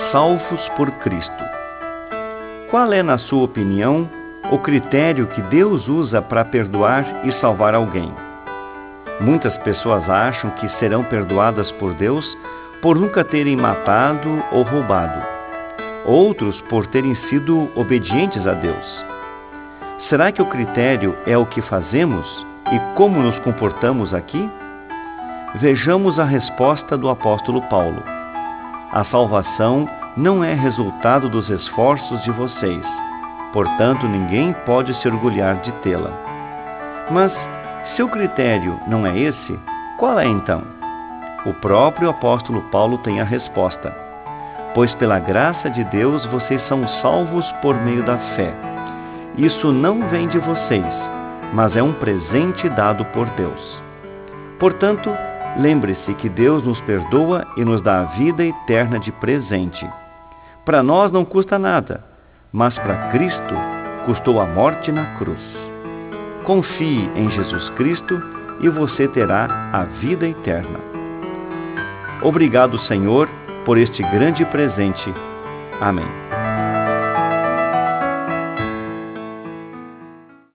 salvos por Cristo. Qual é, na sua opinião, o critério que Deus usa para perdoar e salvar alguém? Muitas pessoas acham que serão perdoadas por Deus por nunca terem matado ou roubado. Outros por terem sido obedientes a Deus. Será que o critério é o que fazemos e como nos comportamos aqui? Vejamos a resposta do apóstolo Paulo. A salvação não é resultado dos esforços de vocês, portanto ninguém pode se orgulhar de tê-la. Mas, se o critério não é esse, qual é então? O próprio apóstolo Paulo tem a resposta. Pois pela graça de Deus vocês são salvos por meio da fé. Isso não vem de vocês, mas é um presente dado por Deus. Portanto, lembre-se que Deus nos perdoa e nos dá a vida eterna de presente. Para nós não custa nada, mas para Cristo custou a morte na cruz. Confie em Jesus Cristo e você terá a vida eterna. Obrigado, Senhor, por este grande presente. Amém.